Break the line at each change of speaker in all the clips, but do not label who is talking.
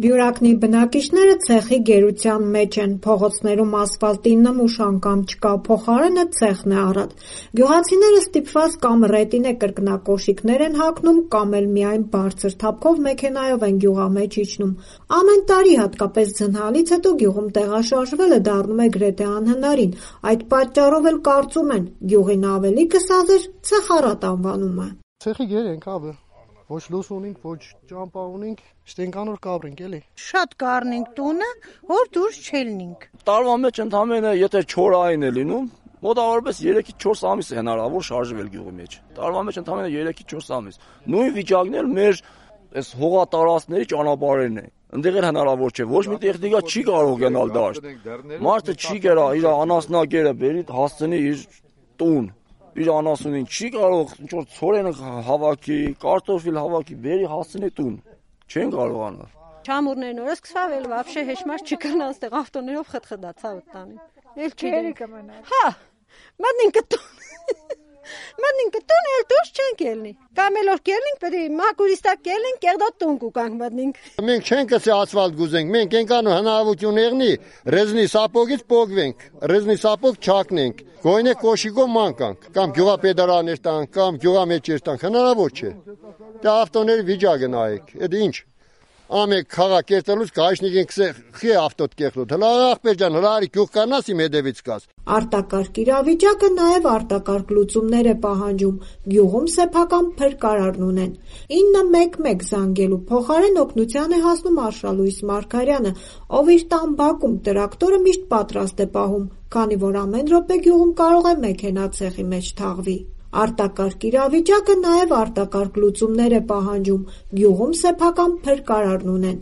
Բյուրակնի բնակիչները ցեխի գերության մեջ են, փողոցներում ասֆալտի նմուշ անգամ չկա, փոխարենը ցեխն է առատ։ Գյուղացիները ստիպված կամ ռետինե կրկնակոշիկներ են հագնում, կամ էլ միայն բարձր թափքով մեքենայով են գյուղամեջ իջնում։ Ամեն տարի, հատկապես ձնհալից հետո գյուղում տեղաշարժվելը դառնում է գրեթե անհնարին, այդ պատճառով էլ կարծում են, գյուղին ավելի կսազեր ցեխառատ անվանումը։
Ցեխի գեր ենք ավը։ Ոչ լուս ունենք, ոչ ճամպա ունենք, շտենկանոր կաբրենք էլի։
Շատ կառնենք տունը, որ դուրս չելնենք։
Տարվա մեջ ընդամենը եթե 4 այն է լինում, մոտավորապես 3-4 ամիս է հնարավոր շարժվել գյուղի մեջ։ Տարվա մեջ ընդամենը 3-4 ամիս։ Նույն վիճակն էլ մեր այս հողատարածքների ճանապարհերն է։ Այնտեղ էլ հնարավոր չէ, ոչ մի տեխնիկա չի կարող գնալ դաշտ։ Մարդը չի գերա իր անասնագերը բերի հասցնի իր տուն։ Իր անասունին չի կարող ինչ-որ ցորեն հավաքի, կարտոֆիլ հավաքի, բերի հասցնի տուն։ Չեն կարողանալ։
Չամուրներն օրը սկսվել, вообще հեշմար չկան այստեղ ավտոներով խտխտա ցավը տանի։ Էլ չերի կմնա։ Հա, մտնենք տուն։ Մտնենք տուն, էլ դուրս չենք ելնի։ Կամ էլ որ կելնենք, պետք է մակուրիստակ կելնենք, կեղդոտ տուն կուկանք մտնենք։
Մենք չենք ասի ասֆալտ գուզենք, մենք ենքանու հնարավորություն եղնի, ռեզնի սապոգից պոգվենք, ռեզնի սապոգ չակնենք, գոյնե կոշիկով մանկանք, կամ գյուղապետարաներ տանք, կամ գյուղամեջեր տանք, հնարավոր չէ։ Դա ավտոների վիճակը նայեք, այդ ինչ։ Ամեկ քաղաք կերտելուց կայշնիկ խի ավտոտ կեղլոտ, հլա աղբեր ջան, հլարի գյուղ կանաս իմ հետևից կաս։
Արտակարգ իրավիճակը նաև արտակարգ լուծումներ է պահանջում, գյուղում սեփական փրկարարն ունեն։ 911 զանգելու փոխարեն օգնության է հասնում Արշալույս Մարգարյանը, ով իր տան բակում տրակտորը միշտ պատրաստ է պահում, քանի որ ամեն րոպե գյուղում կարող է մեքենա ցեխի մեջ թաղվի։ Արտակարգ իրավիճակը նաև արտակարգ լուծումներ է պահանջում, գյուղում սեփական փրկարարն ունեն։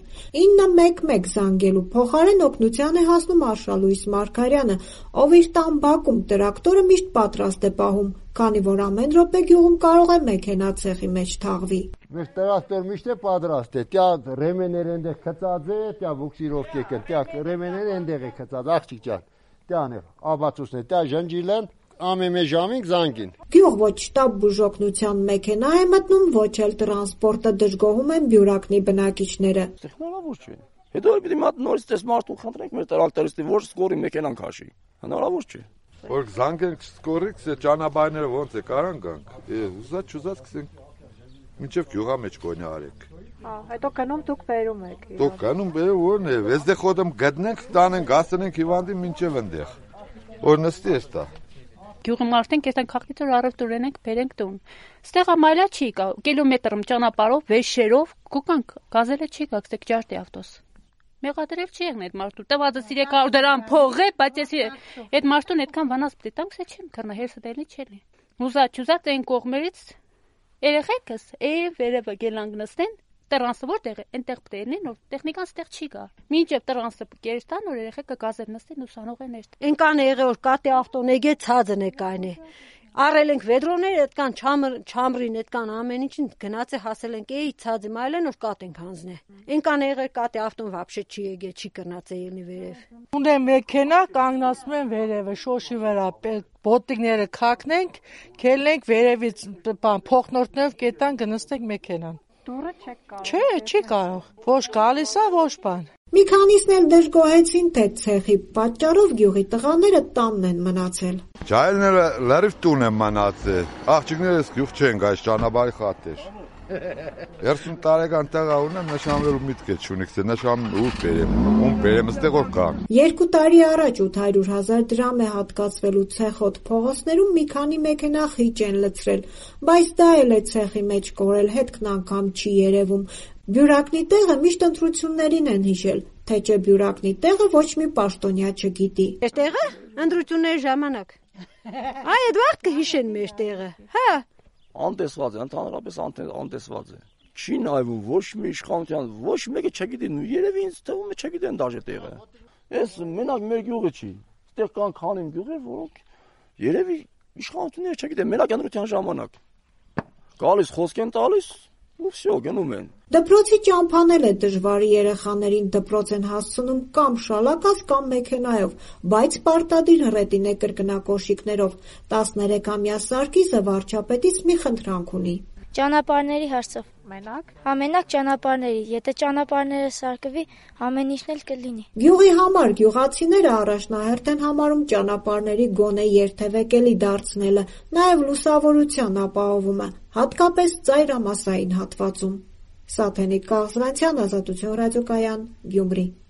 911 զանգելու փոխարեն օգնության է հասնում Արշալույս Մարգարյանը, ով իր տան բակում տրակտորը միշտ պատրաստ է պահում, քանի որ ամեն րոպե գյուղում կարող է մեքենա ցեխի մեջ թաղվի։
Մեր տրակտոր միշտ է պատրաստ է, տյա ռեմեներ ընդեղ քծած է, տյա բուքսիրովկե կը, տյա ռեմեներ ընդեղ է քծած, աղջիկ ջան, տյան է, աբացուսն է, տյա ժնջիլեն ամեն ժամին զանգին։
Գյուղ ոչ շտաբ բուժօգնության մեքենա է մտնում, ոչ էլ տրանսպորտը դժգոհում են Բյուրակնի բնակիչները։
Հնարավոր չէ։ Հետո էլ պիտի մատ նորից տես մարդու խնդրենք մեր տրակտորիստի, որ սկորի մեքենան քաշի։ Հնարավոր չէ։
Որ զանգենք սկորից ճանապարհները ոնց է կարան գանք։ Ուզած կսենք մինչև գյուղա մեջ կոնի արեք։
Հա, հետո գնում դուք բերում եք։
Դուք գնում բերում որն է, վեզդե խոդում գտնենք, տանենք, ասենք հիվանդի մինչև ընդեղ։ Որ նստի էստա։
Գյուղում արդեն կեսան քաղաքից որ առևտուր ունենք, բերենք տուն։ Ստեղ ամայլա չի կա, կիլոմետրում ճանապարհով, վեշերով, կուկանք, գազելը չի կա, ստեղ ջարդի ավտոս։ Մեղադրել չի եղն այդ մարդու, տվածը 300 դրամ փող է, բայց ես այդ մարդուն այդքան վանաս պետք է տանք, սա չեմ կռնա, հերսը դելի չելի։ Ուզած այն կողմերից երեխեքս վերևը գելանք նստեն, տրանսը որտեղ է, այնտեղ պետք է լինեն, որ տեխնիկան ստեղ չի գա։ Մինչև տրանսը կերստան, որ երեխեքը գազեր նստեն ու սանողեն էշտ։
Ինքան եղե որ կատե ավտոնեգե ցածն է կայնե։ Առել ենք վեդրոներ, այդքան չամրին, այդքան ամեն ինչին գնաց է հասել ենք, էի ցածը մայլեն որ կատենք հանձնե։ Ինքան եղե կատե ավտոն вообще չի եկե, չի կրնաց է ելնի վերև։
Ունեմ մեքենա, կանգնացնում եմ վերևը, շոշի վրա, բոտիկները քակնենք, քելնենք վերևից փոխնորդներով կետան գնստենք մեքենան։
Դուրը չեք կարող։
Չէ, չի կարող։ Ոչ գալիս է, ոչ բան։
Մի քանիսն էլ դժգոհեցին, թե ցեխի պատճառով գյուղի տղաները տանն են մնացել։
Ջայլները լրիվ տուն են մնացել։ Աղջիկներս գյուղ չեն գայ ճանապարհի խաթեր։ 30 տարեկան տղա ունեմ, նշանվելու միտք է չունիք, նշան ու բերեմ, ում բերեմ ստեղ որ կա։
2 տարի առաջ 800,000 դրամ է հատկացվելու ցեխոտ փողոցներում մի քանի մեքենա խիճ են լցրել, բայց դա էլ է ցեխի մեջ կորել, հետքն անգամ չի երևում։ Բյուրակնի տեղը միշտ ընտրություններին են հիշել, թե չէ Բյուրակնի տեղը ոչ մի պաշտոնյա չգիտի։
Այս տեղը ընտրությունների ժամանակ։ Այ այդ վաղ կհիշեն մեր տեղը։ Հա։
Անտեսված է, ընդհանրապես անտեսված է։ Չի նայվում ոչ մի իշխանության, ոչ մեկը չգիտի, երևի ինձ թվում է չգիտեն դաժե տեղը։ Ես մենակ մեր գյուղը չի։ Այդտեղ կան քանին գյուղեր, որոնք երևի իշխանությունները չգիտեն, մենակ ընտրության ժամանակ։ Գալիս խոսք են տալիս, ու всё, գնում են։
Դպրոցի ճամփանել է դժվարի երեխաներին դպրոց են հասցնում կամ շալակած կամ մեքենայով, բայց պարտադիր հռետին է կրկնակոշիկներով։ 13-ամյա Սարգիսը վարչապետից մի խնդրանք ունի։
Ճանապարհների հարցով։
Մենակ։
Ամենակ ճանապարհների, եթե ճանապարհները սարքվի, ամեն ինչն էլ կլինի։
Գյուղի համար գյուղացիները առաջնահերթ են համարում ճանապարհների գոնե երթևեկելի դարձնելը, նաև լուսավորության ապահովումը, հատկապես ծայրամասային հատվածում։ Սաթենիկ Կաղզվանցյան, Ազատություն ռադիոկայան, Գյումրի։